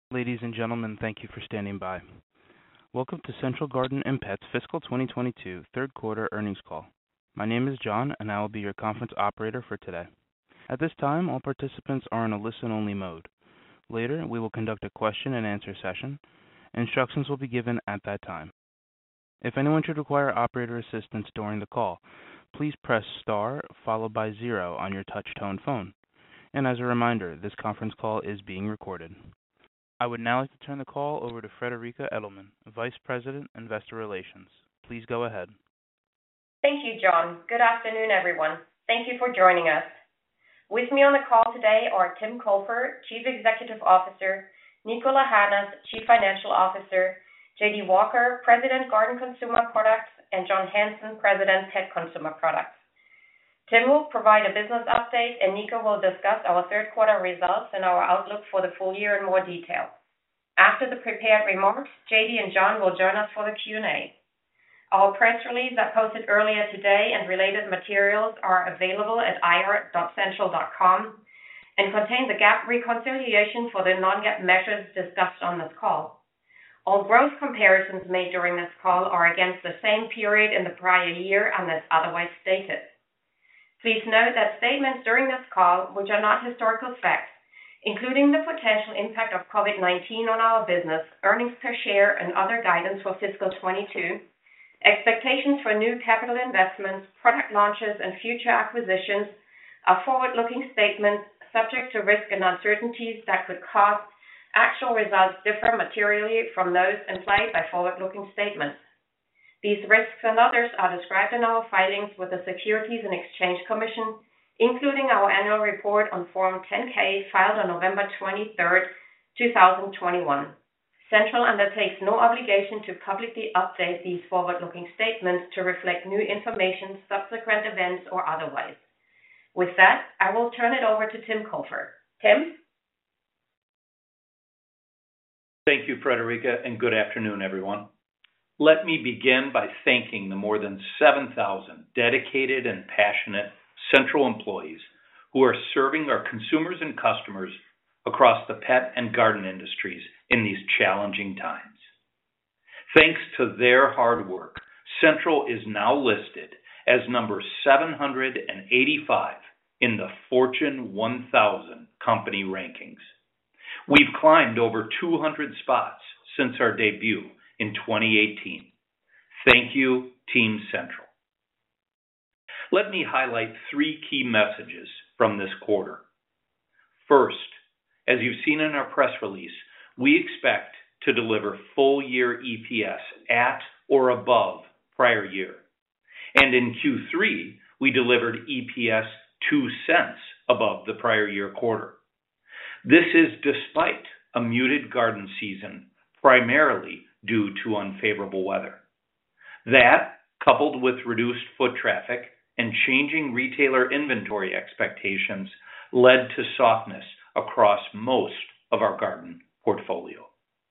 Ladies and gentlemen, thank you for standing by. Welcome to Central Garden & Pet's fiscal 2022 third quarter earnings call. My name is John, and I will be your conference operator for today. At this time, all participants are in a listen-only mode. Later, we will conduct a question-and-answer session. Instructions will be given at that time. If anyone should require operator assistance during the call, please press star followed by 0 on your touch-tone phone. And as a reminder, this conference call is being recorded. I would now like to turn the call over to Friederike Edelmann, Vice President, Investor Relations. Please go ahead. Thank you, John. Good afternoon, everyone. Thank you for joining us. With me on the call today are Tim Cofer, Chief Executive Officer, Niko Lahanas, Chief Financial Officer, J.D. Walker, President, Garden Consumer Products, and John Hanson, President, Pet Consumer Products. Tim will provide a business update, and Niko will discuss our third quarter results and our outlook for the full year in more detail. After the prepared remarks, J.D. and John will join us for the Q&A. Our press release that posted earlier today and related materials are available at ir.central.com and contain the GAAP reconciliation for the non-GAAP measures discussed on this call. All growth comparisons made during this call are against the same period in the prior year unless otherwise stated. Please note that statements during this call, which are not historical facts, including the potential impact of COVID-19 on our business, earnings per share, and other guidance for fiscal 22, expectations for new capital investments, product launches, and future acquisitions, are forward-looking statements subject to risk and uncertainties that could cause actual results differ materially from those implied by forward-looking statements. These risks and others are described in our filings with the Securities and Exchange Commission, including our annual report on Form 10-K filed on November 23, 2021. Central undertakes no obligation to publicly update these forward-looking statements to reflect new information, subsequent events, or otherwise. With that, I will turn it over to Tim Cofer. Tim? Thank you, Friederike, and good afternoon, everyone. Let me begin by thanking the more than 7,000 dedicated and passionate Central employees who are serving our consumers and customers across the pet and garden industries in these challenging times. Thanks to their hard work, Central is now listed as number 785 in the Fortune 1000 company rankings. We've climbed over 200 spots since our debut in 2018. Thank you, Team Central. Let me highlight 3 key messages from this quarter. First, as you've seen in our press release, we expect to deliver full-year EPS at or above prior year. And in Q3, we delivered EPS 2 cents above the prior year quarter. This is despite a muted garden season, primarily due to unfavorable weather. That, coupled with reduced foot traffic and changing retailer inventory expectations, led to softness across most of our garden portfolio.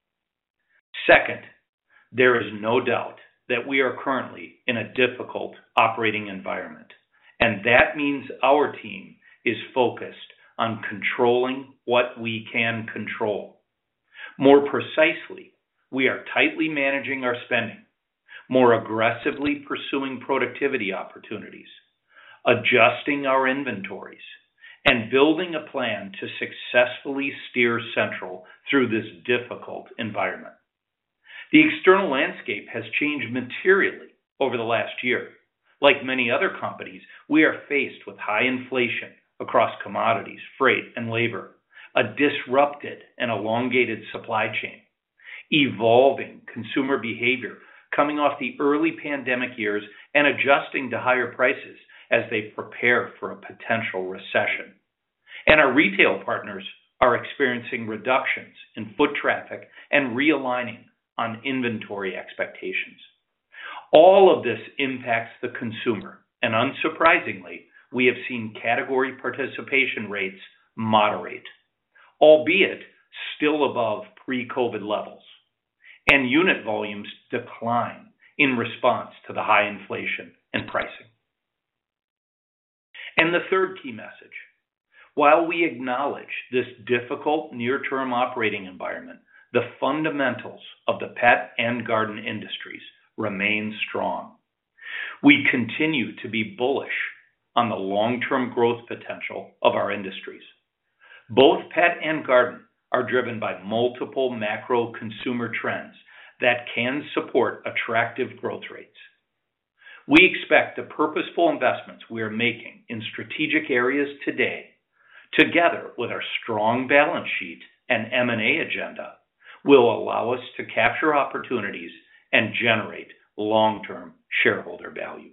Second, there is no doubt that we are currently in a difficult operating environment, and that means our team is focused on controlling what we can control. More precisely, we are tightly managing our spending, more aggressively pursuing productivity opportunities, adjusting our inventories, and building a plan to successfully steer Central through this difficult environment. The external landscape has changed materially over the last year. Like many other companies, we are faced with high inflation across commodities, freight, and labor, a disrupted and elongated supply chain, evolving consumer behavior coming off the early pandemic years and adjusting to higher prices as they prepare for a potential recession. And our retail partners are experiencing reductions in foot traffic and realigning on inventory expectations. All of this impacts the consumer, and unsurprisingly, we have seen category participation rates moderate, albeit still above pre-COVID levels, and unit volumes decline in response to the high inflation and pricing. And the third key message, While we acknowledge this difficult near-term operating environment, the fundamentals of the pet and garden industries remain strong. We continue to be bullish on the long-term growth potential of our industries. Both pet and garden are driven by multiple macro consumer trends that can support attractive growth rates. We expect the purposeful investments we are making in strategic areas today, together with our strong balance sheet and M&A agenda, will allow us to capture opportunities and generate long-term shareholder value.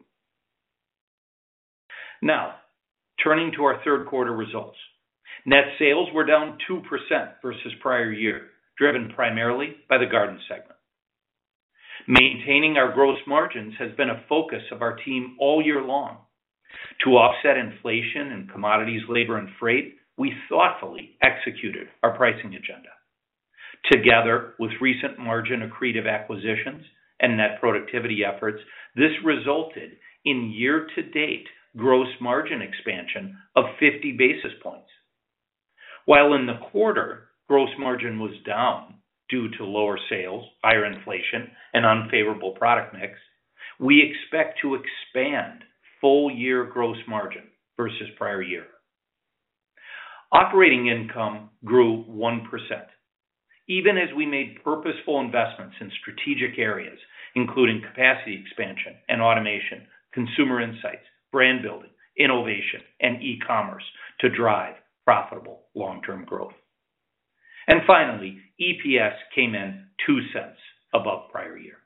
Now, turning to our third quarter results. Net sales were down 2% versus prior year, driven primarily by the garden segment. Maintaining our gross margins has been a focus of our team all year long. To offset inflation in commodities, labor, and freight, we thoughtfully executed our pricing agenda. Together with recent margin accretive acquisitions and net productivity efforts, this resulted in year-to-date gross margin expansion of 50 basis points. While in the quarter, gross margin was down due to lower sales, higher inflation, and unfavorable product mix, we expect to expand full-year gross margin versus prior year. Operating income grew 1%, even as we made purposeful investments in strategic areas, including capacity expansion and automation, consumer insights, brand building, innovation, and e-commerce to drive profitable long-term growth. And finally, EPS came in 2 cents above prior year.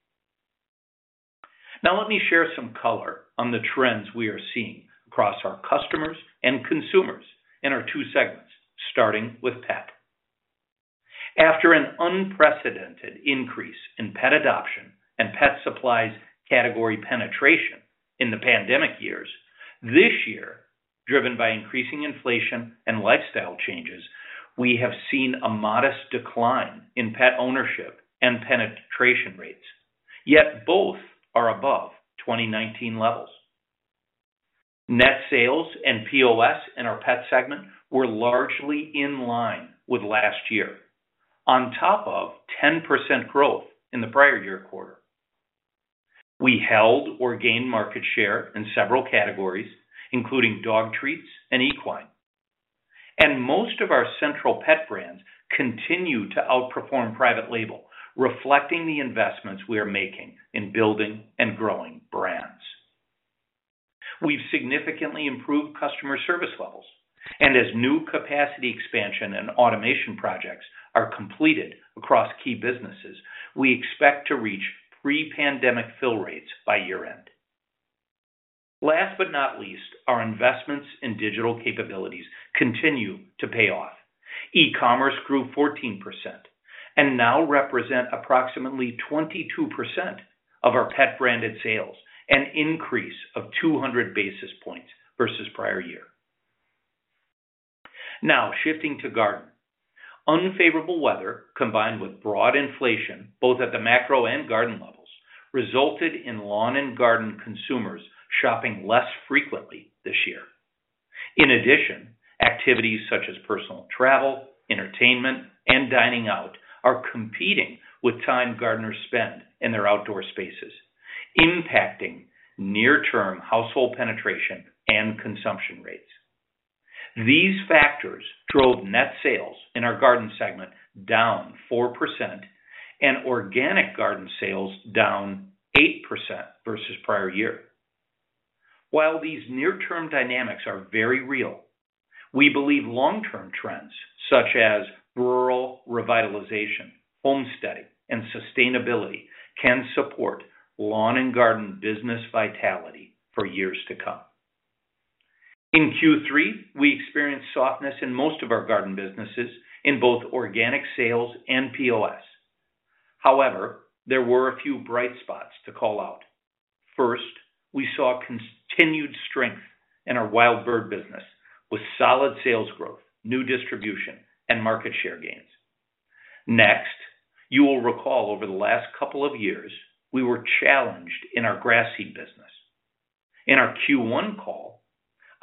Now let me share some color on the trends we are seeing across our customers and consumers in our two segments, starting with pet. After an unprecedented increase in pet adoption and pet supplies category penetration in the pandemic years, this year, driven by increasing inflation and lifestyle changes, we have seen a modest decline in pet ownership and penetration rates, yet both are above 2019 levels. Net sales and POS in our pet segment were largely in line with last year, on top of 10% growth in the prior year quarter. We held or gained market share in several categories, including dog treats and equine. And most of our central pet brands continue to outperform private label, reflecting the investments we are making in building and growing brands. We've significantly improved customer service levels, and as new capacity expansion and automation projects are completed across key businesses, we expect to reach pre-pandemic fill rates by year-end. Last but not least, our investments in digital capabilities continue to pay off. E-commerce grew 14% and now represent approximately 22% of our pet branded sales, an increase of 200 basis points versus prior year. Now, shifting to garden. Unfavorable weather, combined with broad inflation, both at the macro and garden levels, resulted in lawn and garden consumers shopping less frequently this year. In addition, activities such as personal travel, entertainment, and dining out are competing with time gardeners spend in their outdoor spaces, impacting near-term household penetration and consumption rates. These factors drove net sales in our garden segment down 4% and organic garden sales down 8% versus prior year. While these near-term dynamics are very real, we believe long-term trends such as rural revitalization, homesteading, and sustainability can support lawn and garden business vitality for years to come. In Q3, we experienced softness in most of our garden businesses in both organic sales and POS. However, there were a few bright spots to call out. First, we saw continued strength in our wild bird business with solid sales growth, new distribution, and market share gains. Next, you will recall over the last couple of years, we were challenged in our grass seed business. In our Q1 call,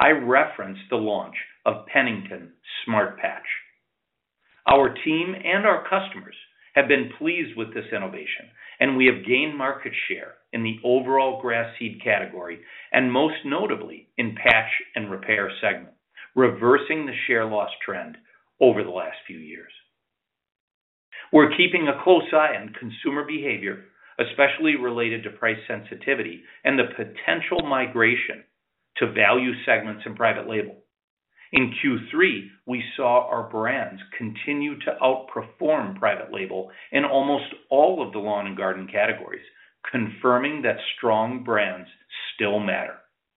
I referenced the launch of Pennington Smart Patch. Our team and our customers have been pleased with this innovation, and we have gained market share in the overall grass seed category, and most notably in patch and repair segment, reversing the share loss trend over the last few years. We're keeping a close eye on consumer behavior, especially related to price sensitivity and the potential migration to value segments and private label. In Q3, we saw our brands continue to outperform private label in almost all of the lawn and garden categories, confirming that strong brands still matter.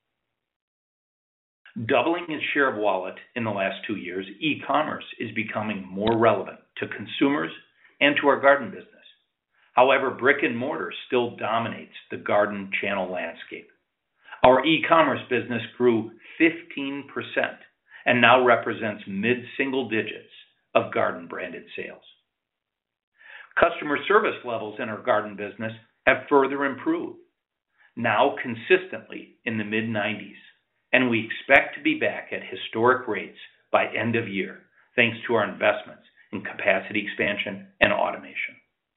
Doubling its share of wallet in the last 2 years, e-commerce is becoming more relevant to consumers and to our garden business. However, brick and mortar still dominates the garden channel landscape. Our e-commerce business grew 15% and now represents mid-single digits of garden branded sales. Customer service levels in our garden business have further improved, now consistently in the mid-90s, and we expect to be back at historic rates by end of year, thanks to our investments in capacity expansion and automation.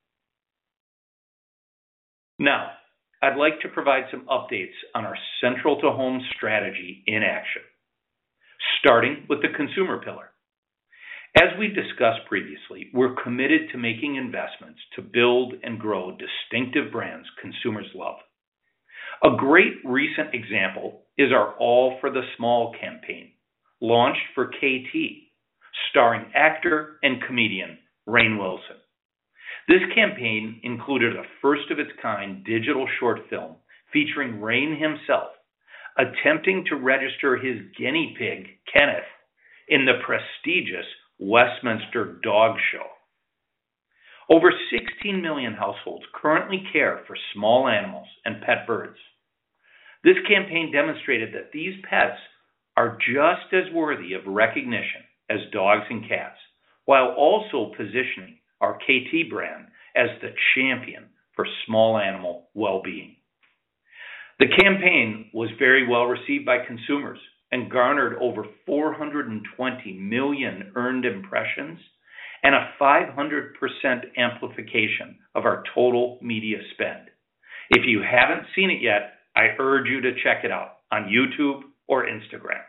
Now, I'd like to provide some updates on our Central to Home strategy in action, starting with the consumer pillar. As we discussed previously, we're committed to making investments to build and grow distinctive brands consumers love. A great recent example is our All for the Small campaign, launched for KT, starring actor and comedian Rainn Wilson. This campaign included a first-of-its-kind digital short film featuring Rainn himself attempting to register his guinea pig, Kenneth, in the prestigious Westminster Dog Show. Over 16 million households currently care for small animals and pet birds. This campaign demonstrated that these pets are just as worthy of recognition as dogs and cats, while also positioning our KT brand as the champion for small animal well-being. The campaign was very well received by consumers and garnered over 420 million earned impressions and a 500% amplification of our total media spend. If you haven't seen it yet, I urge you to check it out on YouTube or Instagram.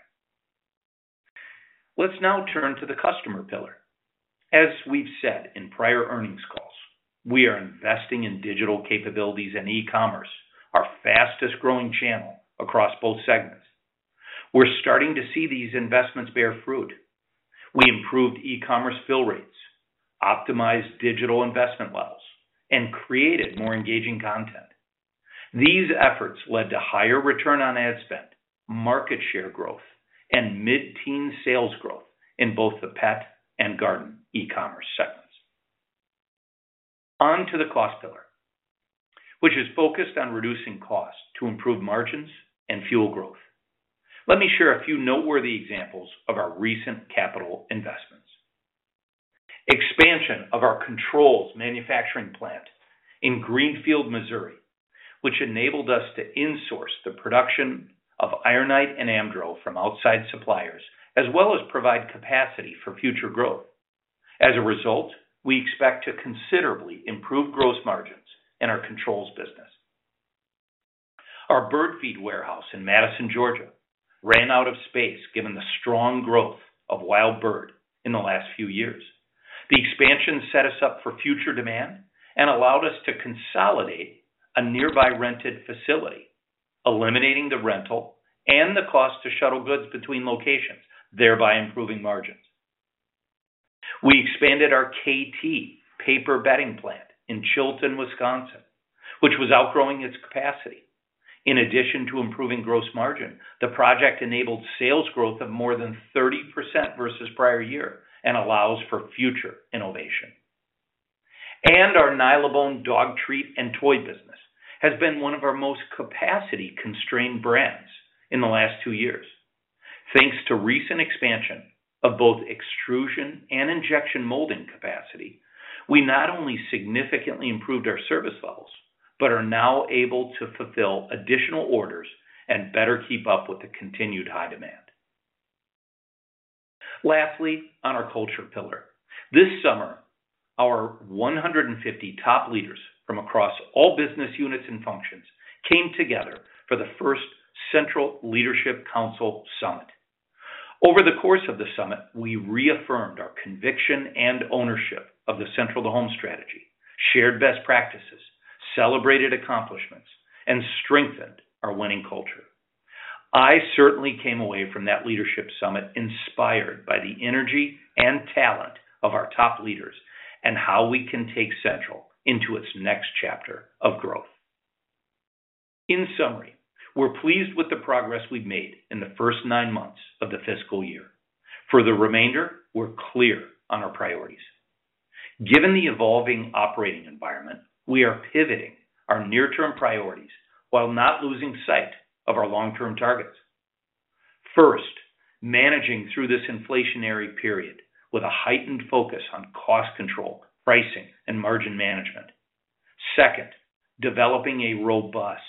Let's now turn to the customer pillar. As we've said in prior earnings calls, we are investing in digital capabilities and e-commerce, our fastest growing channel across both segments. We're starting to see these investments bear fruit. We improved e-commerce fill rates, optimized digital investment levels, and created more engaging content. These efforts led to higher return on ad spend, market share growth, and mid-teen sales growth in both the pet and garden e-commerce segments. On to the cost pillar, which is focused on reducing costs to improve margins and fuel growth. Let me share a few noteworthy examples of our recent capital investments. Expansion of our controls manufacturing plant in Greenfield, Missouri, which enabled us to insource the production of Ironite and Amdro from outside suppliers, as well as provide capacity for future growth. As a result, we expect to considerably improve gross margins in our controls business. Our bird feed warehouse in Madison, Georgia, ran out of space given the strong growth of wild bird in the last few years. The expansion set us up for future demand and allowed us to consolidate a nearby rented facility, eliminating the rental and the cost to shuttle goods between locations, thereby improving margins. We expanded our KT paper bedding plant in Chilton, Wisconsin, which was outgrowing its capacity. In addition to improving gross margin, the project enabled sales growth of more than 30% versus prior year and allows for future innovation. And our Nylabone dog treat and toy business has been one of our most capacity-constrained brands in the last 2 years. Thanks to recent expansion of both extrusion and injection molding capacity, we not only significantly improved our service levels, but are now able to fulfill additional orders and better keep up with the continued high demand. Lastly, on our culture pillar, this summer, our 150 top leaders from across all business units and functions came together for the first Central Leadership Council Summit. Over the course of the summit, we reaffirmed our conviction and ownership of the Central to Home strategy, shared best practices, celebrated accomplishments, and strengthened our winning culture. I certainly came away from that leadership summit inspired by the energy and talent of our top leaders and how we can take Central into its next chapter of growth. In summary, we're pleased with the progress we've made in the first 9 months of the fiscal year. For the remainder, we're clear on our priorities. Given the evolving operating environment, we are pivoting our near-term priorities while not losing sight of our long-term targets. First, managing through this inflationary period with a heightened focus on cost control, pricing, and margin management. Second, developing a robust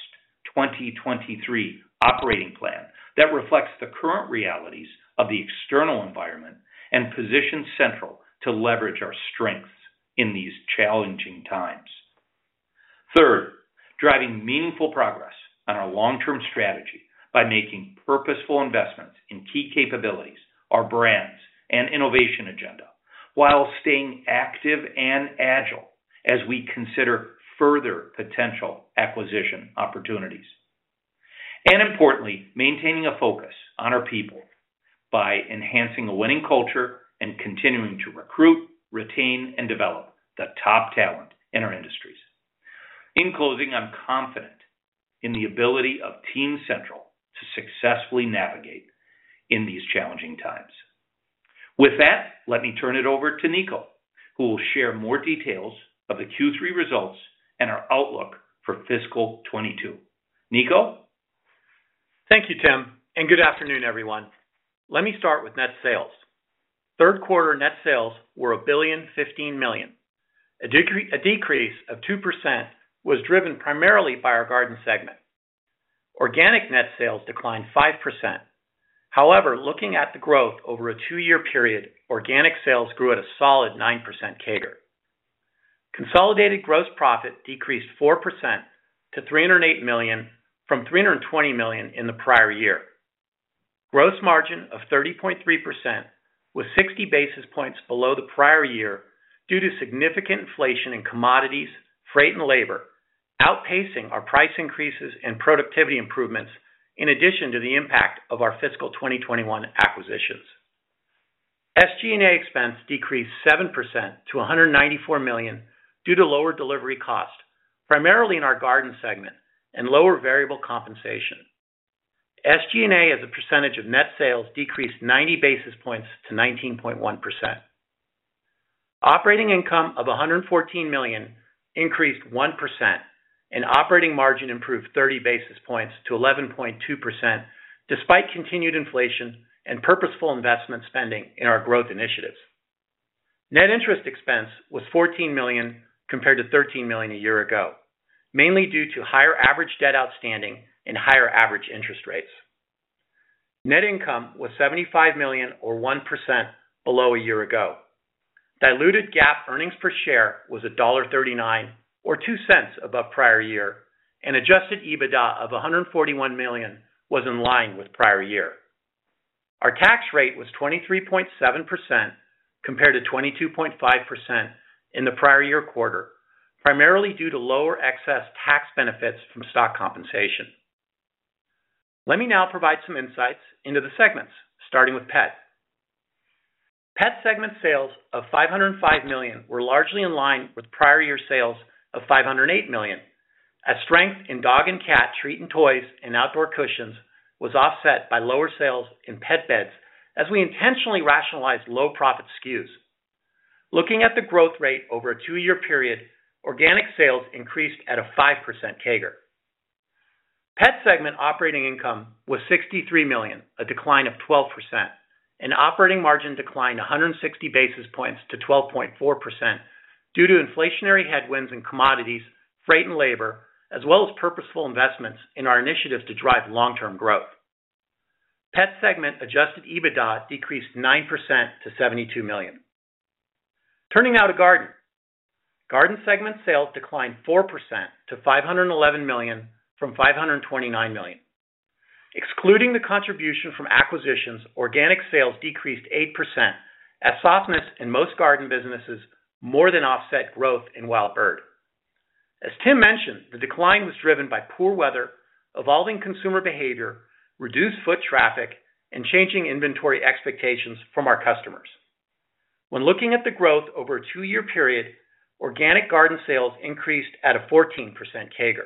2023 operating plan that reflects the current realities of the external environment and positions Central to leverage our strengths in these challenging times. Third, driving meaningful progress on our long-term strategy by making purposeful investments in key capabilities, our brands, and innovation agenda, while staying active and agile as we consider further potential acquisition opportunities. And importantly, maintaining a focus on our people by enhancing a winning culture and continuing to recruit, retain, and develop the top talent in our industries. In closing, I'm confident in the ability of Team Central to successfully navigate in these challenging times. With that, let me turn it over to Nico, who will share more details of the Q3 results and our outlook for fiscal 22. Nico? Thank you, Tim, and good afternoon, everyone. Let me start with net sales. Third quarter net sales were $1.015 billion. A decrease of 2% was driven primarily by our garden segment. Organic net sales declined 5%. However, looking at the growth over a 2-year period, organic sales grew at a solid 9% CAGR. Consolidated gross profit decreased 4% to $308 million from $320 million in the prior year. Gross margin of 30.3% was 60 basis points below the prior year due to significant inflation in commodities, freight, and labor, outpacing our price increases and productivity improvements in addition to the impact of our fiscal 2021 acquisitions. SG&A expense decreased 7% to $194 million due to lower delivery cost, primarily in our garden segment, and lower variable compensation. SG&A as a percentage of net sales decreased 90 basis points to 19.1%. Operating income of $114 million increased 1%, and operating margin improved 30 basis points to 11.2%, despite continued inflation and purposeful investment spending in our growth initiatives. Net interest expense was $14 million compared to $13 million a year ago, mainly due to higher average debt outstanding and higher average interest rates. Net income was $75 million or 1% below a year ago. Diluted GAAP earnings per share was $1.39 or 2 cents above prior year, and adjusted EBITDA of $141 million was in line with prior year. Our tax rate was 23.7% compared to 22.5% in the prior year quarter, primarily due to lower excess tax benefits from stock compensation. Let me now provide some insights into the segments, starting with Pet. Pet segment sales of $505 million were largely in line with prior year sales of $508 million, as strength in dog and cat treat and toys and outdoor cushions was offset by lower sales in pet beds as we intentionally rationalized low-profit SKUs. Looking at the growth rate over a 2-year period, organic sales increased at a 5% CAGR. Pet segment operating income was $63 million, a decline of 12%, and operating margin declined 160 basis points to 12.4% due to inflationary headwinds in commodities, freight, and labor, as well as purposeful investments in our initiatives to drive long-term growth. Pet segment adjusted EBITDA decreased 9% to $72 million. Turning now to Garden. Garden segment sales declined 4% to $511 million from $529 million. Excluding the contribution from acquisitions, organic sales decreased 8% as softness in most garden businesses more than offset growth in wild bird. As Tim mentioned, the decline was driven by poor weather, evolving consumer behavior, reduced foot traffic, and changing inventory expectations from our customers. When looking at the growth over a 2-year period, organic garden sales increased at a 14% CAGR.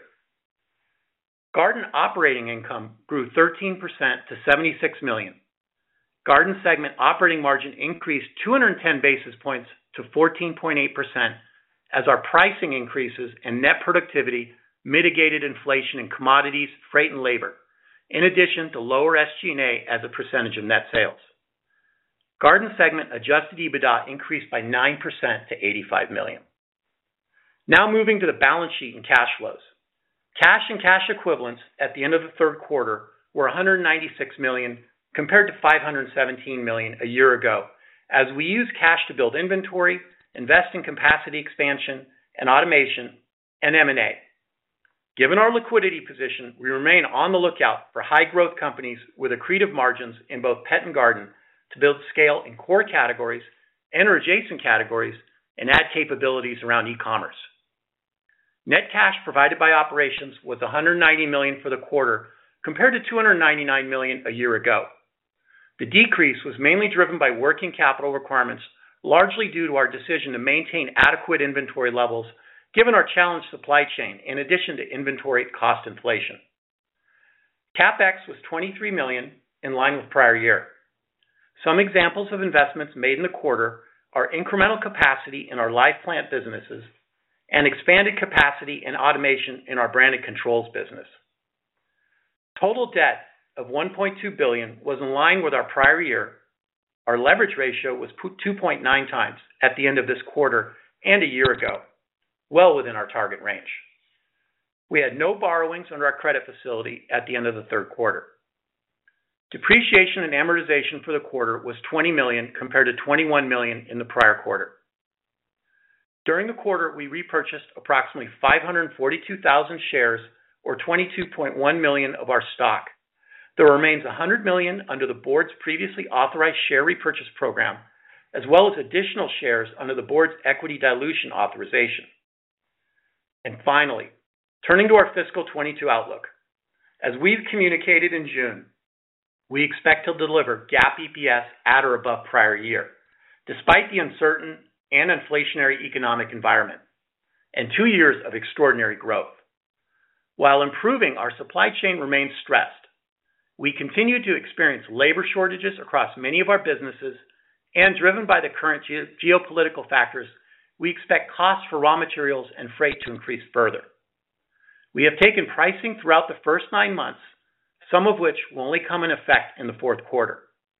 Garden operating income grew 13% to $76 million. Garden segment operating margin increased 210 basis points to 14.8% as our pricing increases and net productivity mitigated inflation in commodities, freight, and labor, in addition to lower SG&A as a percentage of net sales. Garden segment adjusted EBITDA increased by 9% to $85 million. Now moving to the balance sheet and cash flows. Cash and cash equivalents at the end of the third quarter were $196 million compared to $517 million a year ago, as we used cash to build inventory, invest in capacity expansion and automation, and M&A. Given our liquidity position, we remain on the lookout for high-growth companies with accretive margins in both pet and garden to build scale in core categories, enter adjacent categories, and add capabilities around e-commerce. Net cash provided by operations was $190 million for the quarter compared to $299 million a year ago. The decrease was mainly driven by working capital requirements, largely due to our decision to maintain adequate inventory levels given our challenged supply chain, in addition to inventory cost inflation. CapEx was $23 million, in line with prior year. Some examples of investments made in the quarter are incremental capacity in our live plant businesses and expanded capacity and automation in our branded controls business. Total debt of $1.2 billion was in line with our prior year. Our leverage ratio was 2.9 times at the end of this quarter and a year ago, well within our target range. We had no borrowings under our credit facility at the end of the third quarter. Depreciation and amortization for the quarter was $20 million compared to $21 million in the prior quarter. During the quarter, we repurchased approximately 542,000 shares, or $22.1 million of our stock. There remains $100 million under the board's previously authorized share repurchase program, as well as additional shares under the board's equity dilution authorization. And finally, turning to our fiscal 22 outlook. As we've communicated in June, we expect to deliver GAAP EPS at or above prior year, despite the uncertain and inflationary economic environment and 2 years of extraordinary growth. While improving, our supply chain remains stressed. We continue to experience labor shortages across many of our businesses, and driven by the current geopolitical factors, we expect costs for raw materials and freight to increase further. We have taken pricing throughout the first 9 months, some of which will only come in effect in the fourth quarter.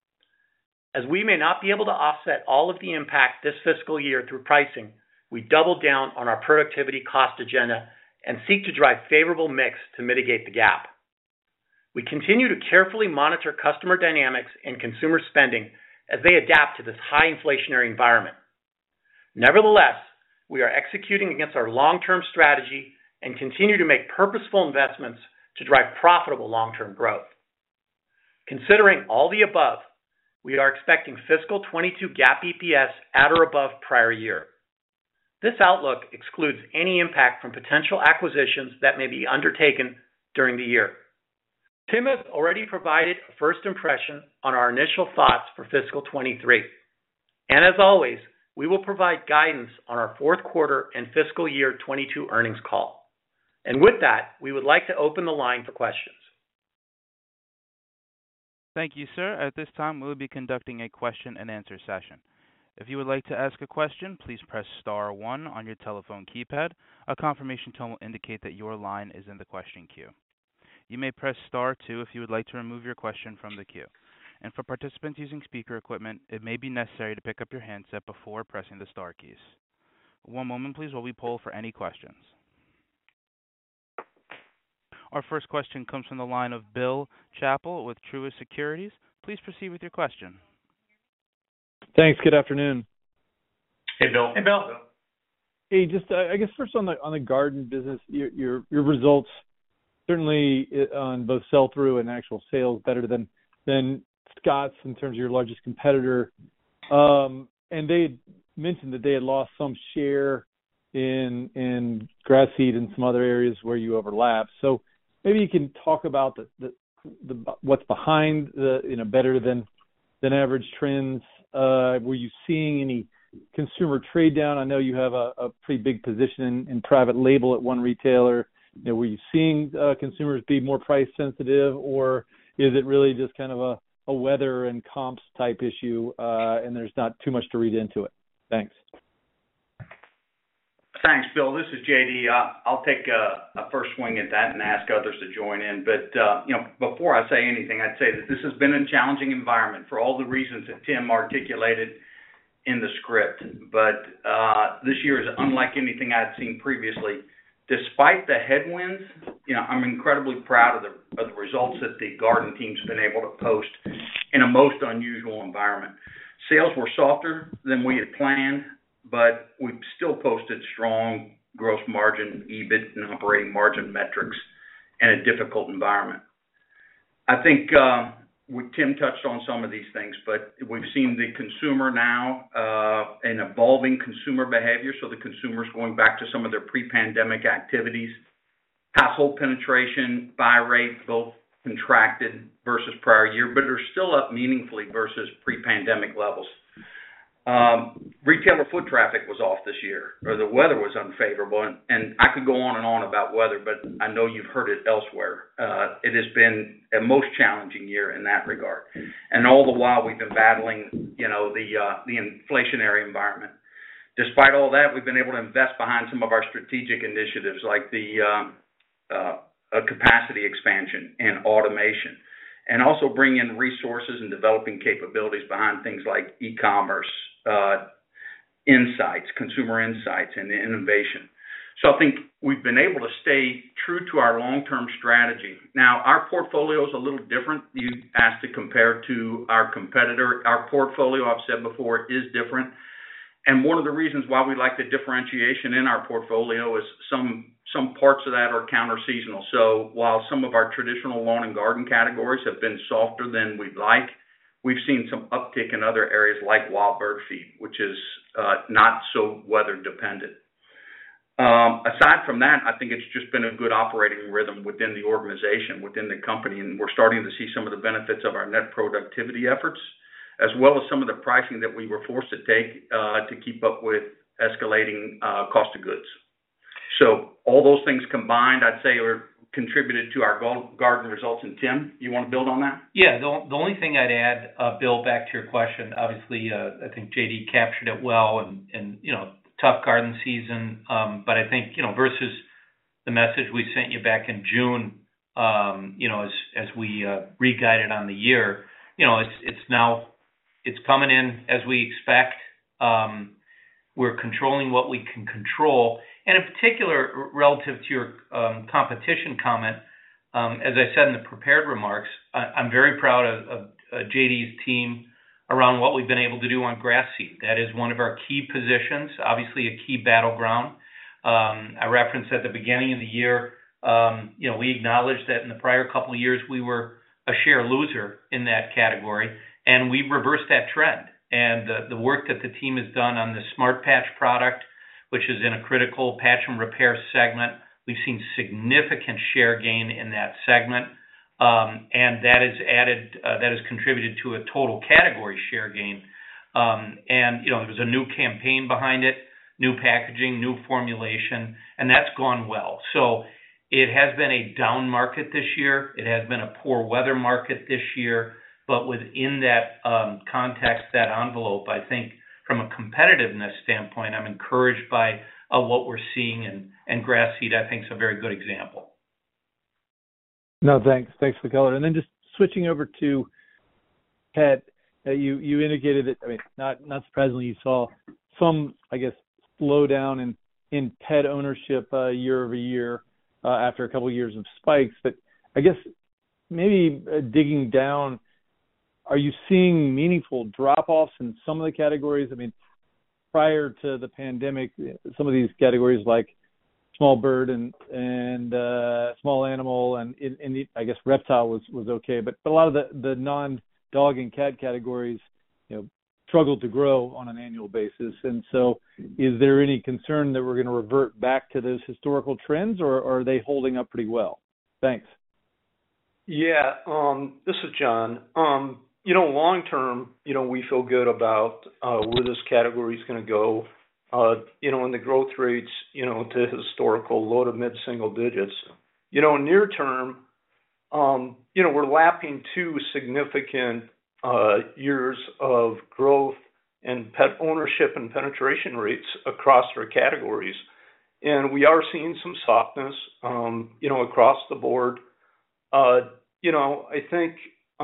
As we may not be able to offset all of the impact this fiscal year through pricing, we double down on our productivity cost agenda and seek to drive favorable mix to mitigate the gap. We continue to carefully monitor customer dynamics and consumer spending as they adapt to this high inflationary environment. Nevertheless, we are executing against our long-term strategy and continue to make purposeful investments to drive profitable long-term growth. Considering all the above, we are expecting fiscal 22 GAAP EPS at or above prior year. This outlook excludes any impact from potential acquisitions that may be undertaken during the year. Tim has already provided a first impression on our initial thoughts for fiscal 23. And as always, we will provide guidance on our fourth quarter and fiscal year 22 earnings call. And with that, we would like to open the line for questions. Thank you, sir. At this time, we will be conducting a question and answer session. If you would like to ask a question, please press star 1 on your telephone keypad. A confirmation tone will indicate that your line is in the question queue. You may press star 2 if you would like to remove your question from the queue. And for participants using speaker equipment, it may be necessary to pick up your handset before pressing the star keys. One moment, please, while we poll for any questions. Our first question comes from the line of Bill Chappell with Truist Securities. Please proceed with your question. Thanks. Good afternoon. Hey, Bill. Hey, Bill. Hey, just I guess first on the garden business, your results certainly on both sell-through and actual sales better than Scotts in terms of your largest competitor. And they had mentioned that they had lost some share in grass seed and some other areas where you overlap. So maybe you can talk about the what's behind the better than average trends. Were you seeing any consumer trade down? I know you have a pretty big position in private label at one retailer. Were you seeing consumers be more price sensitive, or is it really just kind of a weather and comps type issue, and there's not too much to read into it? Thanks. Thanks, Bill. This is JD. I'll take a first swing at that and ask others to join in. But, before I say anything, I'd say that this has been a challenging environment for all the reasons that Tim articulated in the script. But this year is unlike anything I'd seen previously. Despite the headwinds, I'm incredibly proud of the results that the garden team's been able to post in a most unusual environment. Sales were softer than we had planned, but we've still posted strong gross margin, EBIT, and operating margin metrics in a difficult environment. I think Tim touched on some of these things, but we've seen the consumer now, an evolving consumer behavior, so the consumer's going back to some of their pre-pandemic activities. Household penetration, buy rate, both contracted versus prior year, but are still up meaningfully versus pre-pandemic levels. Retailer foot traffic was off this year, or the weather was unfavorable, and I could go on and on about weather, but I know you've heard it elsewhere. It has been a most challenging year in that regard, and all the while we've been battling, the inflationary environment. Despite all that, we've been able to invest behind some of our strategic initiatives, like the capacity expansion and automation, and also bring in resources and developing capabilities behind things like e-commerce, insights, consumer insights, and innovation. So I think we've been able to stay true to our long-term strategy. Now, our portfolio is a little different. You asked to compare to our competitor. Our portfolio, I've said before, is different. And one of the reasons why we like the differentiation in our portfolio is some parts of that are counter-seasonal. So while some of our traditional lawn and garden categories have been softer than we'd like, we've seen some uptick in other areas like wild bird feed, which is not so weather dependent. Aside from that, I think it's just been a good operating rhythm within the organization, within the company, and we're starting to see some of the benefits of our net productivity efforts, as well as some of the pricing that we were forced to take to keep up with escalating cost of goods. So all those things combined, I'd say, are contributed to our garden results. And Tim, you want to build on that? Yeah, the only thing I'd add, Bill, back to your question, obviously, I think JD captured it well, and tough garden season. But I think, versus the message we sent you back in June, as we re-guided on the year, it's coming in as we expect. We're controlling what we can control. And in particular, relative to your competition comment, as I said in the prepared remarks, I'm very proud of JD's team around what we've been able to do on grass seed. That is one of our key positions, obviously a key battleground. I referenced at the beginning of the year, we acknowledged that in the prior couple of years we were a share loser in that category, and we've reversed that trend. And the work that the team has done on the Smart Patch product, which is in a critical patch and repair segment, we've seen significant share gain in that segment, and that has contributed to a total category share gain. And there was a new campaign behind it, new packaging, new formulation, and that's gone well. So it has been a down market this year. It has been a poor weather market this year. But within that context, that envelope, I think from a competitiveness standpoint, I'm encouraged by what we're seeing, and grass seed, I think, is a very good example. No, thanks. Thanks for the color. And then just switching over to pet, you indicated that, not surprisingly, you saw some, slowdown in pet ownership year over year. after a couple of years of spikes. But I guess maybe digging down, are you seeing meaningful drop-offs in some of the categories? I mean, prior to the pandemic, some of these categories like small bird and small animal and I guess reptile was okay, but a lot of the non-dog and cat categories, struggled to grow on an annual basis. And so is there any concern that we're going to revert back to those historical trends, or are they holding up pretty well? Thanks. Yeah, this is John. Long term, we feel good about where this category is going to go. And the growth rates, to historical low to mid single digits. Near term, we're lapping two significant years of growth and pet ownership and penetration rates across our categories. And we are seeing some softness, across the board. I think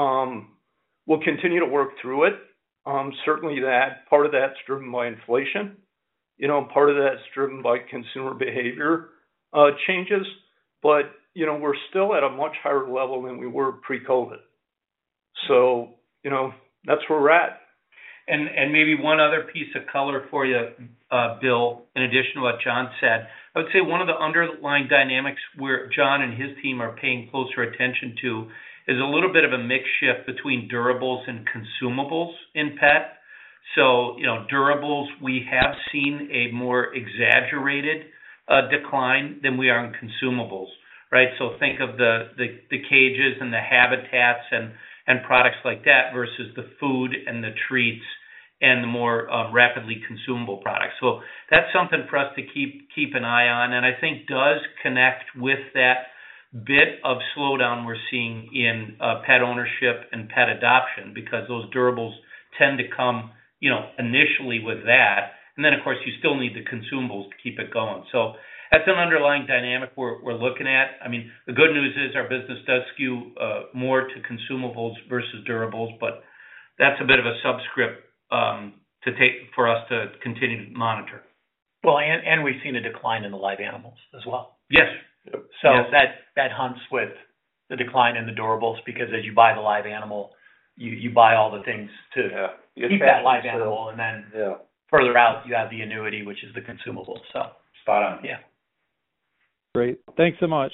we'll continue to work through it. Certainly that part of that's driven by inflation. Part of that's driven by consumer behavior changes. But, we're still at a much higher level than we were pre-COVID. So, that's where we're at. And maybe one other piece of color for you, Bill, in addition to what John said, I would say one of the underlying dynamics where John and his team are paying closer attention to is a little bit of a mix shift between durables and consumables in pet. So, durables, we have seen a more exaggerated decline than we are in consumables, right? So think of the cages and the habitats and products like that versus the food and the treats and the more rapidly consumable products. So that's something for us to keep an eye on, and I think does connect with that bit of slowdown we're seeing in pet ownership and pet adoption, because those durables tend to come, initially with that, and then of course you still need the consumables to keep it going. So that's an underlying dynamic we're looking at. I mean, the good news is our business does skew more to consumables versus durables, but that's a bit of a subscript to take for us to continue to monitor. Well, and we've seen a decline in the live animals as well. Yes. So that hunts with the decline in the durables, because as you buy the live animal, you buy all the things to keep that live animal, and then further out you have the annuity, which is the consumables. So spot on. Yeah. Great. Thanks so much.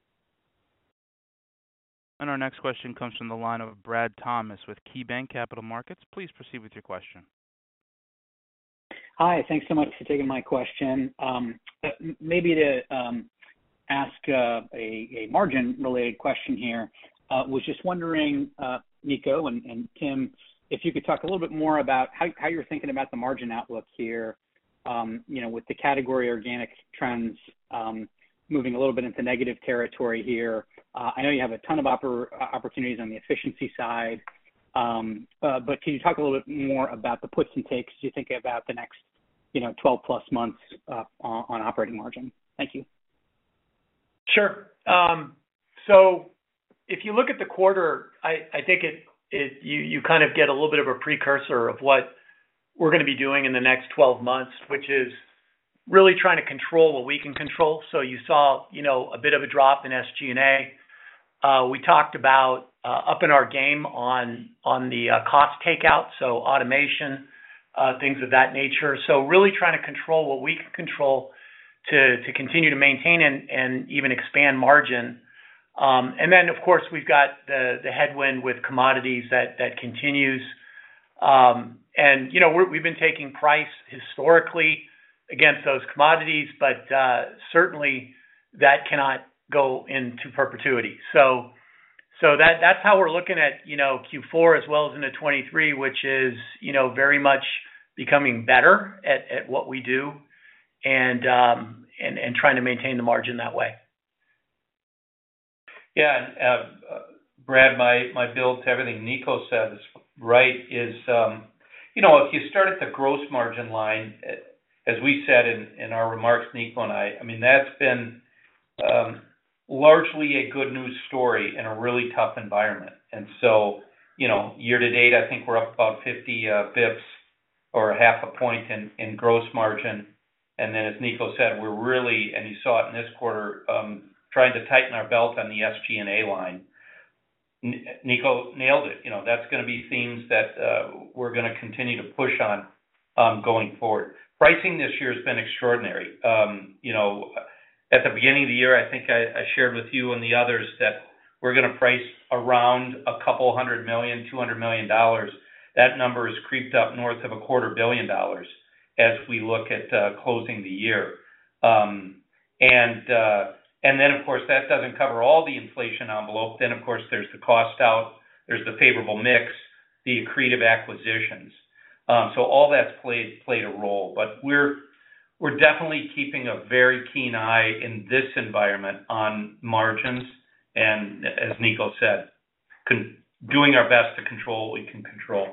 And our next question comes from the line of Brad Thomas with KeyBanc Capital Markets. Please proceed with your question. Hi, thanks so much for taking my question. Maybe to ask a margin-related question here. Was just wondering, Nico and Tim, if you could talk a little bit more about how you're thinking about the margin outlook here, with the category organic trends moving a little bit into negative territory here. I know you have a ton of opportunities on the efficiency side, but can you talk a little bit more about the puts and takes as you think about the next, 12 plus months on operating margin? Thank you. Sure. So if you look at the quarter, I think you kind of get a little bit of a precursor of what we're going to be doing in the next 12 months, which is really trying to control what we can control. So you saw, a bit of a drop in SG&A. We talked about upping our game on the cost takeout, so automation, things of that nature. So really trying to control what we can control to continue to maintain and even expand margin. And then, of course, we've got the headwind with commodities that continues. And, we've been taking price historically against those commodities, but certainly that cannot go into perpetuity. So that's how we're looking at, Q4 as well as into 23, which is, very much becoming better at what we do and trying to maintain the margin that way. Yeah, Brad, my build to everything Nico said is right. Is if you start at the gross margin line, as we said in our remarks, Nico and I mean that's been largely a good news story in a really tough environment. And so, year to date, I think we're up about 50 bips or half a point in gross margin. And then, as Nico said, we're really, and you saw it in this quarter, trying to tighten our belt on the SG&A line. Nico nailed it. That's going to be themes that we're going to continue to push on going forward. Pricing this year has been extraordinary. At the beginning of the year, I think I shared with you and the others that we're going to price around a couple $100 million, $200 million. That number has creeped up north of $250 million as we look at closing the year. And then, of course, that doesn't cover all the inflation envelope. Then, of course, there's the cost out, there's the favorable mix, the accretive acquisitions. So all that's played a role. But we're definitely keeping a very keen eye in this environment on margins. And as Nico said, doing our best to control what we can control.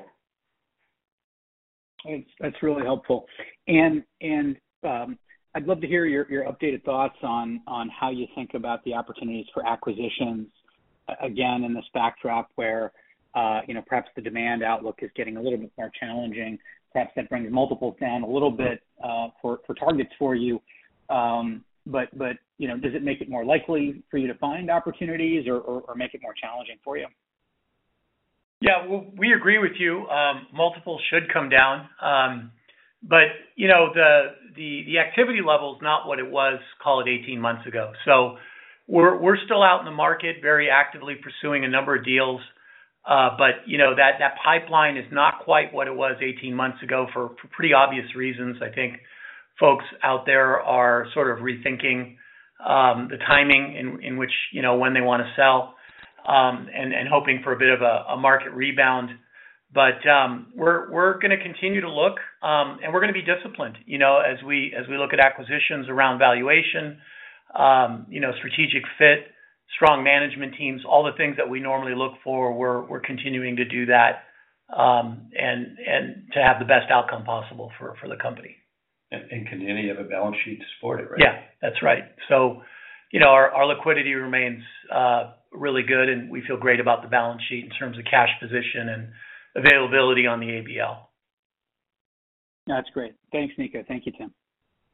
That's really helpful. And I'd love to hear your updated thoughts on how you think about the opportunities for acquisitions, again, in this backdrop where, perhaps the demand outlook is getting a little bit more challenging. Perhaps that brings multiples down a little bit for targets for you. But does it make it more likely for you to find opportunities or make it more challenging for you? Yeah, well, we agree with you. Multiples should come down. But the activity level is not what it was, call it 18 months ago. So we're still out in the market, very actively pursuing a number of deals. But that pipeline is not quite what it was 18 months ago for pretty obvious reasons. I think folks out there are sort of rethinking the timing in which when they want to sell, and hoping for a bit of a market rebound. But we're going to continue to look, and we're going to be disciplined. As we look at acquisitions around valuation, strategic fit, strong management teams, all the things that we normally look for. We're continuing to do that, and to have the best outcome possible for the company. And continue to have a balance sheet to support it, right? Yeah, that's right. So, our liquidity remains really good, and we feel great about the balance sheet in terms of cash position and availability on the ABL. That's great. Thanks, Nico. Thank you, Tim.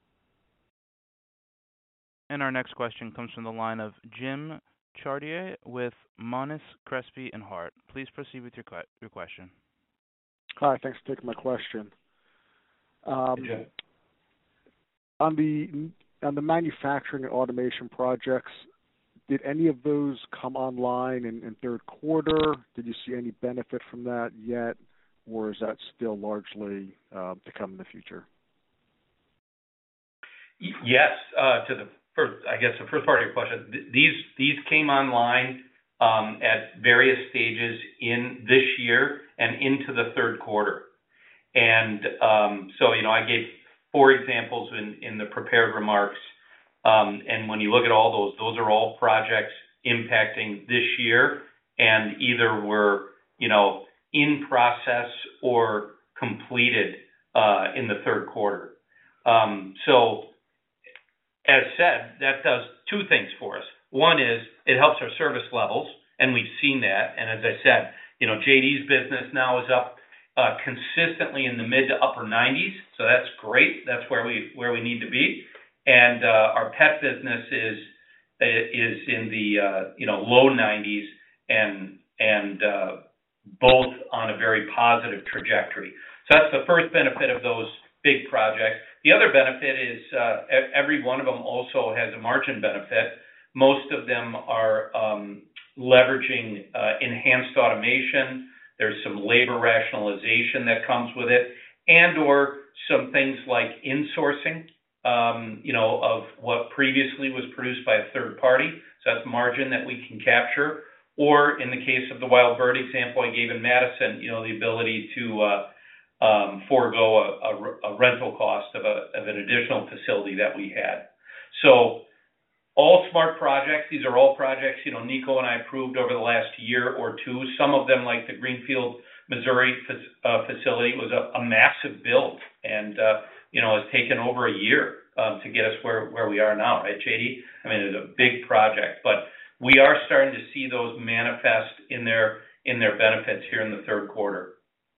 And our next question comes from the line of Jim Chartier with Monness, Crespi, and Hart. Please proceed with your question. Hi, thanks for taking my question. Hey, Jim. On the manufacturing and automation projects, did any of those come online in third quarter? Did you see any benefit from that yet, or is that still largely to come in the future? Yes. To the first part of your question, these came online at various stages in this year and into the third quarter. And so I gave 4 examples in the prepared remarks. And when you look at all those are all projects impacting this year and either were, in process or completed in the third quarter. So as said, that does 2 things for us. One is it helps our service levels, and we've seen that. And as I said, JD's business now is up consistently in the mid to upper 90s, so that's great. That's where we need to be. And our pet business is in the low 90s and both on a very positive trajectory. So that's the first benefit of those big projects. The other benefit is every one of them also has a margin benefit. Most of them are leveraging enhanced automation. There's some labor rationalization that comes with it, and or some things like insourcing, of what previously was produced by a third party. So that's margin that we can capture. Or in the case of the Wild Bird example I gave in Madison, the ability to forego a rental cost of an additional facility that we had. So all smart projects. These are all projects, Nico and I approved over the last year or 2. Some of them, like the Greenfield, Missouri facility, was a massive build and, has taken over a year to get us where we are now, right, JD? I mean, it's a big project, but we are starting to see those manifest in their benefits here in the third quarter.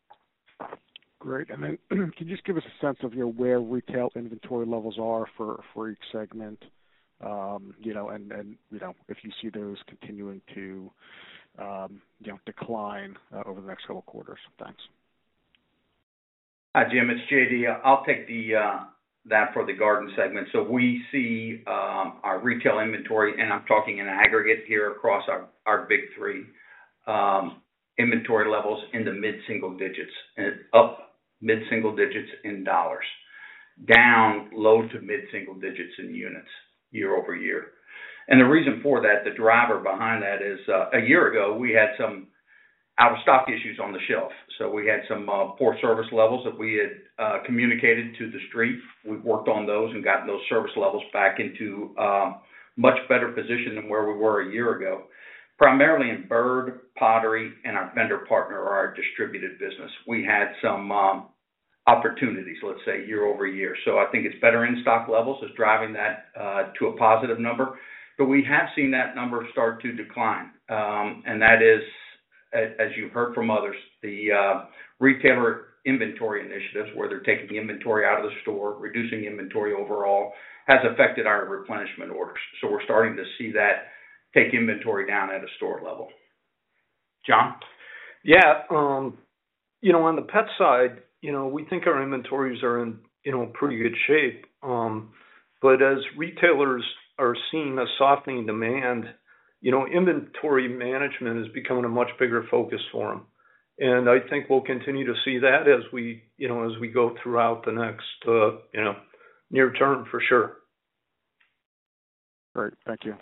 Great. And then can you just give us a sense of where retail inventory levels are for each segment? and if you see those continuing to decline over the next couple of quarters. Thanks. Hi, Jim. It's JD. I'll take that for the garden segment. So we see our retail inventory, and I'm talking in aggregate here across our big three, inventory levels in the mid-single digits, and up mid-single digits in dollars, down low to mid-single digits in units year over year. And the reason for that, the driver behind that is a year ago, we had some out-of-stock issues on the shelf. So we had some poor service levels that we had communicated to the street. We've worked on those and gotten those service levels back into much better position than where we were a year ago, primarily in bird, pottery, and our vendor partner or our distributed business. We had some opportunities, let's say, year over year. So I think it's better in-stock levels is driving that to a positive number. But we have seen that number start to decline, and that is, as you've heard from others, the retailer inventory initiatives where they're taking the inventory out of the store, reducing inventory overall, has affected our replenishment orders. So we're starting to see that take inventory down at a store level. John? Yeah, on the pet side, we think our inventories are in, pretty good shape. But as retailers are seeing a softening demand, inventory management is becoming a much bigger focus for them. And I think we'll continue to see that as we go throughout the next, near term for sure. Great. Thank you.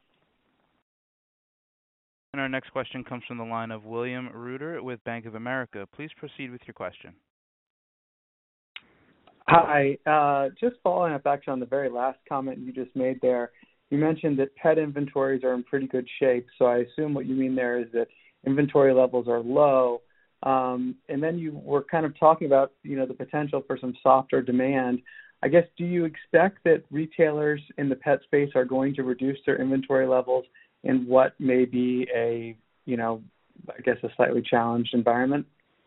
And our next question comes from the line of William Reuter with Bank of America. Please proceed with your question. Hi. Just following up actually on the very last comment you just made there. You mentioned that pet inventories are in pretty good shape, so I assume what you mean there is that inventory levels are low. And then you were kind of talking about, the potential for some softer demand. I guess, do you expect that retailers in the pet space are going to reduce their inventory levels in what may be a slightly challenged environment?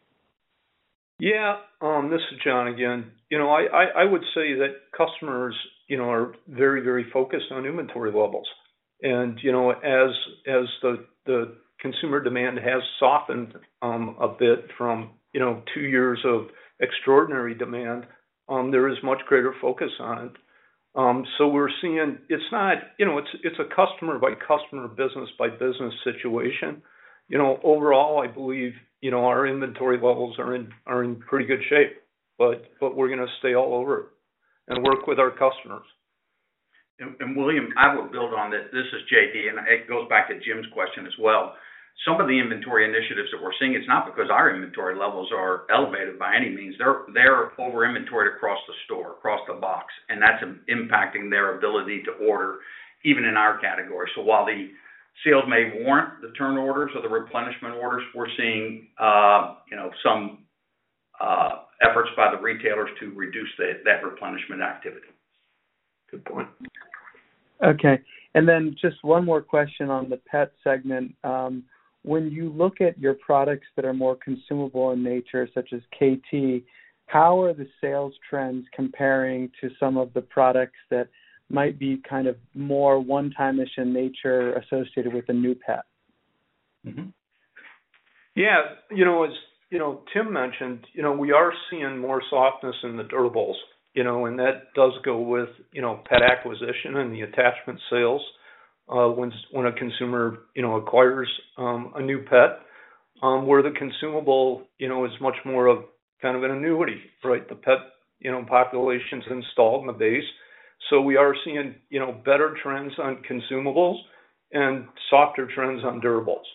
Yeah, this is John again. I would say that customers, are very, very focused on inventory levels. And, as the consumer demand has softened a bit from, 2 years of extraordinary demand, there is much greater focus on it. So we're seeing it's not, it's a customer by customer, business by business situation. Overall, I believe, our inventory levels are in pretty good shape, but we're going to stay all over it and work with our customers. And William, I will build on that. This is JD, and it goes back to Jim's question as well. Some of the inventory initiatives that we're seeing, it's not because our inventory levels are elevated by any means. They're over-inventoried across the store, across the box, and that's impacting their ability to order, even in our category. So while the sales may warrant the turn orders or the replenishment orders, we're seeing, some efforts by the retailers to reduce that replenishment activity. Good point. Okay. And then just one more question on the pet segment. When you look at your products that are more consumable in nature, such as KT, how are the sales trends comparing to some of the products that might be kind of more one-time-ish in nature associated with a new pet? Mm-hmm. Yeah, as Tim mentioned, we are seeing more softness in the durables, and that does go with, pet acquisition and the attachment sales when a consumer, acquires a new pet, where the consumable, is much more of kind of an annuity, right? The pet, population's installed in the base. So we are seeing, better trends on consumables and softer trends on durables.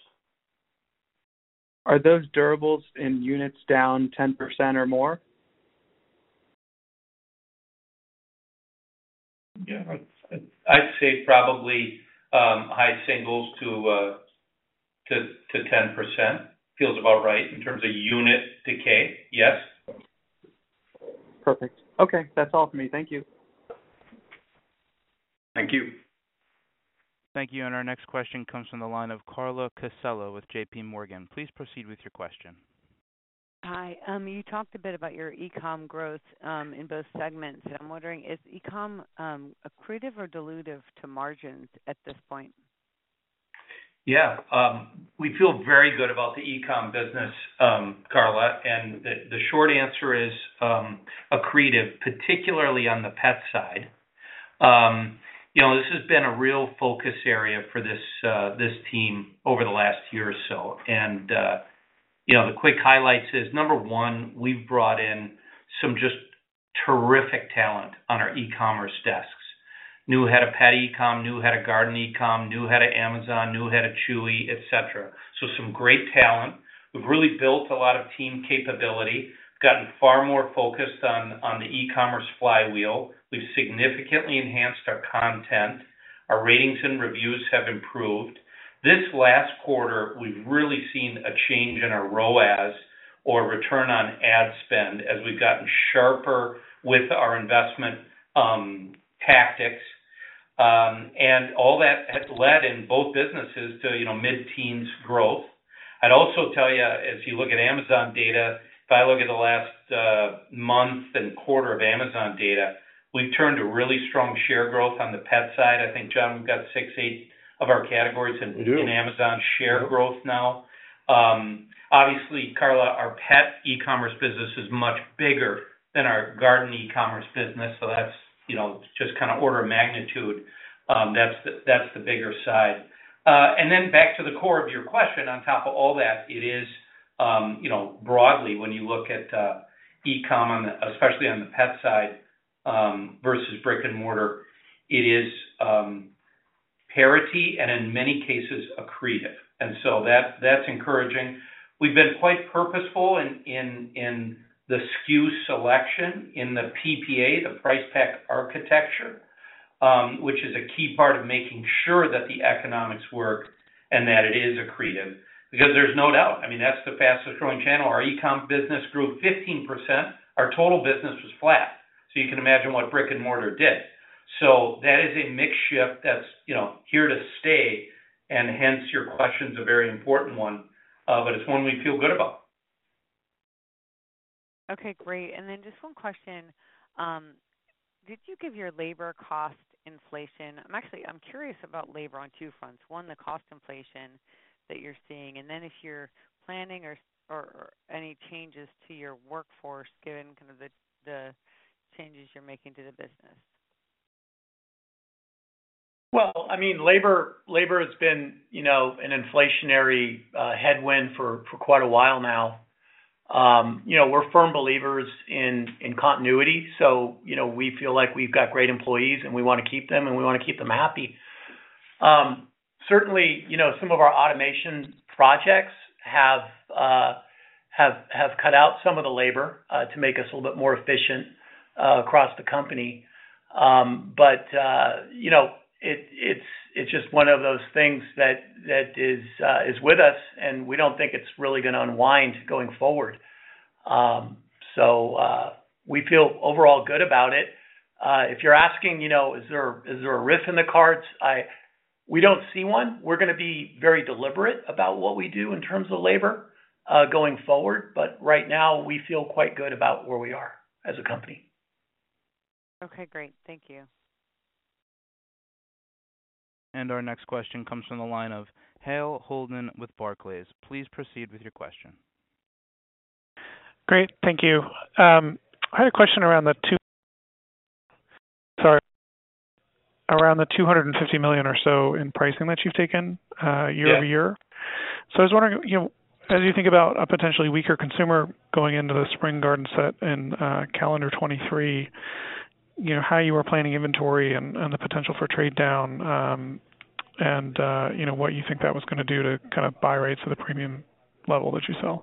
Are those durables in units down 10% or more? Yeah, I'd say probably high singles to 10%. Feels about right in terms of unit decay. Yes. Perfect. Okay, that's all for me. Thank you. Thank you. Thank you. And our next question comes from the line of Carla Casella with JP Morgan. Please proceed with your question. Hi. You talked a bit about your e-com growth in both segments, and I'm wondering, is e-com accretive or dilutive to margins at this point? Yeah, we feel very good about the e-com business, Carla, and the short answer is accretive, particularly on the pet side. This has been a real focus area for this team over the last year or so, and the quick highlights is, number one, we've brought in some just terrific talent on our e-commerce desks. New head of pet e-com, new head of garden e-com, new head of Amazon, new head of Chewy, etc. So some great talent. We've really built a lot of team capability, gotten far more focused on the e-commerce flywheel. We've significantly enhanced our content. Our ratings and reviews have improved. This last quarter, we've really seen a change in our ROAS, or return on ad spend, as we've gotten sharper with our investment tactics. And all that has led in both businesses to, mid-teens growth. I'd also tell you, as you look at Amazon data, if I look at the last month and quarter of Amazon data, we've turned a really strong share growth on the pet side. I think, John, we've got 6-8 of our categories in Amazon share growth now. Obviously, Carla, our pet e-commerce business is much bigger than our garden e-commerce business, so that's just kind of order of magnitude. That's the bigger side. And then back to the core of your question. On top of all that, it is broadly, when you look at e-com, especially on the pet side versus brick and mortar, it is parity and in many cases accretive, and so that's encouraging. We've been quite purposeful in the SKU selection, in the PPA, the price pack architecture, which is a key part of making sure that the economics work and that it is accretive. Because there's no doubt, that's the fastest growing channel. Our e-com business grew 15%. Our total business was flat. So you can imagine what brick and mortar did. So that is a mix shift that's, here to stay, and hence your question's a very important one, but it's one we feel good about. Okay, great. And then just one question. Did you give your labor cost inflation? I'm curious about labor on two fronts. One, the cost inflation that you're seeing, and then if you're planning or any changes to your workforce given kind of the changes you're making to the business. Well, labor has been, an inflationary headwind for quite a while now. We're firm believers in continuity. So, we feel like we've got great employees and we want to keep them and we want to keep them happy. Certainly, some of our automation projects have cut out some of the labor to make us a little bit more efficient across the company. But it's just one of those things that is with us, and we don't think it's really going to unwind going forward. So we feel overall good about it. If you're asking, is there a risk in the cards? We don't see one. We're going to be very deliberate about what we do in terms of labor going forward. But right now, we feel quite good about where we are as a company. Okay, great. Thank you. And our next question comes from the line of Hale Holden with Barclays. Please proceed with your question. Great, thank you. I had a question around the $250 million or so in pricing that you've taken year over year. So I was wondering, as you think about a potentially weaker consumer going into the spring garden set in calendar 23, how you are planning inventory and the potential for trade down, and what you think that was going to do to kind of buy rates at the premium level that you sell.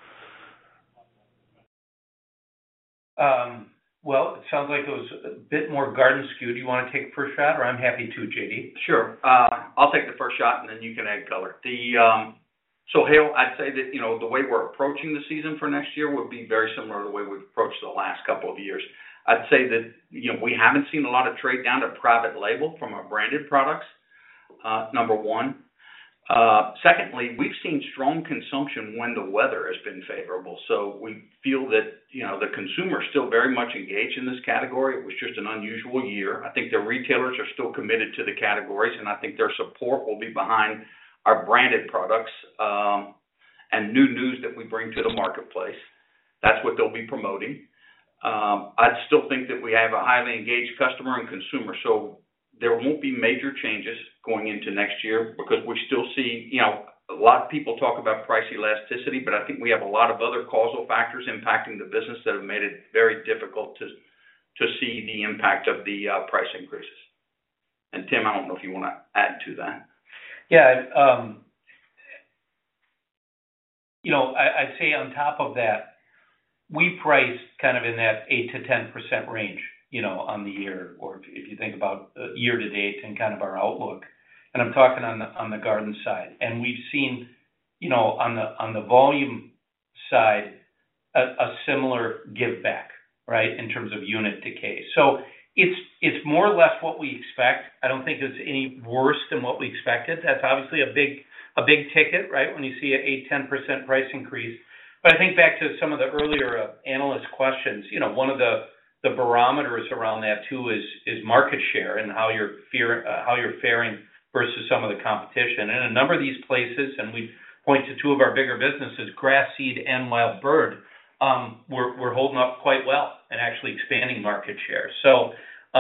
Well, it sounds like it was a bit more garden skewed. Do you want to take the first shot, or I'm happy to, JD? Sure. I'll take the first shot, and then you can add color. So, Hale, I'd say that, the way we're approaching the season for next year would be very similar to the way we've approached the last couple of years. I'd say that, we haven't seen a lot of trade down to private label from our branded products, number one. Secondly, we've seen strong consumption when the weather has been favorable. So we feel that, the consumer is still very much engaged in this category. It was just an unusual year. I think the retailers are still committed to the categories, and I think their support will be behind our branded products and new news that we bring to the marketplace. That's what they'll be promoting. I still think that we have a highly engaged customer and consumer, so there won't be major changes going into next year because we still see, a lot of people talk about price elasticity, but I think we have a lot of other causal factors impacting the business that have made it very difficult to see the impact of the price increases. And Tim, I don't know if you want to add to that. Yeah, I'd say on top of that, we price kind of in that 8 to 10% range, on the year, or if you think about year to date and kind of our outlook. And I'm talking on the garden side, and we've seen, on the volume side, a similar give back, right, in terms of unit decay. So it's more or less what we expect. I don't think it's any worse than what we expected. That's obviously a big ticket, right, when you see an 8-10% price increase. But I think back to some of the earlier analyst questions, one of the barometers around that too is market share and how you're faring versus some of the competition. And a number of these places, and we point to two of our bigger businesses, grass seed and wild bird, we're holding up quite well and actually expanding market share. So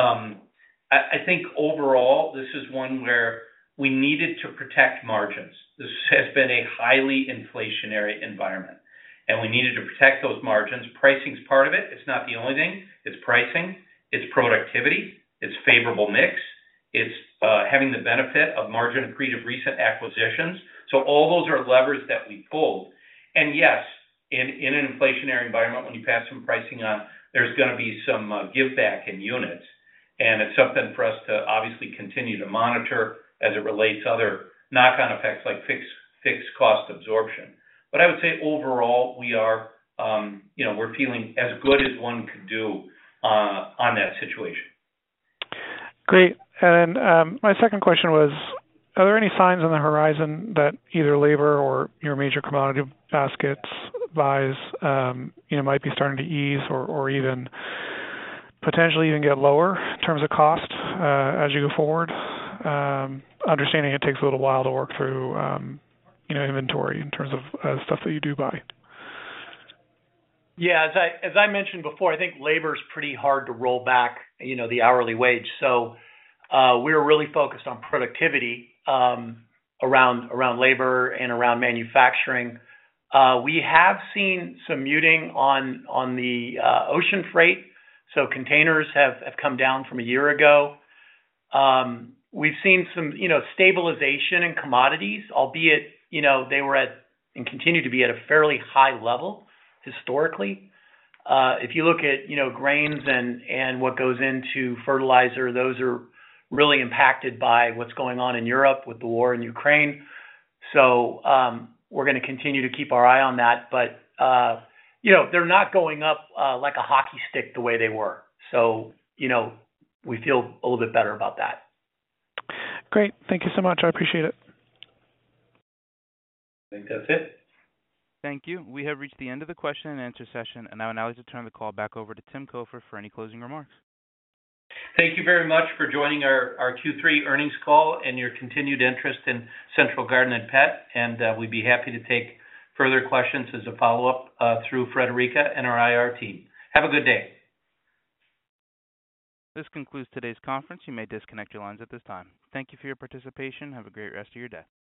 I think overall this is one where we needed to protect margins. This has been a highly inflationary environment, and we needed to protect those margins. Pricing's part of it. It's not the only thing. It's pricing. It's productivity. It's favorable mix. It's having the benefit of margin accretive recent acquisitions. So all those are levers that we pulled. And yes, in an inflationary environment, when you pass some pricing on, there's going to be some give back in units. And it's something for us to obviously continue to monitor as it relates to other knock-on effects like fixed cost absorption. But I would say overall, we are, we're feeling as good as one could do on that situation. Great. And then my second question was, are there any signs on the horizon that either labor or your major commodity baskets buys, might be starting to ease or even potentially even get lower in terms of cost as you go forward? Understanding it takes a little while to work through, inventory in terms of stuff that you do buy. Yeah, as I mentioned before, I think labor is pretty hard to roll back, the hourly wage. So we're really focused on productivity around labor and around manufacturing. We have seen some muting on the ocean freight. So containers have come down from a year ago. We've seen some, stabilization in commodities, albeit, they were at and continue to be at a fairly high level historically. If you look at, grains and what goes into fertilizer, those are really impacted by what's going on in Europe with the war in Ukraine. So we're going to continue to keep our eye on that. But, they're not going up like a hockey stick the way they were. So, we feel a little bit better about that. Great. Thank you so much. I appreciate it. I think that's it. Thank you. We have reached the end of the question and answer session, and I would now like to turn the call back over to Tim Cofer for any closing remarks. Thank you very much for joining our Q3 earnings call and your continued interest in Central Garden and Pet. And we'd be happy to take further questions as a follow-up through Frederica and our IR team. Have a good day. This concludes today's conference. You may disconnect your lines at this time. Thank you for your participation. Have a great rest of your day.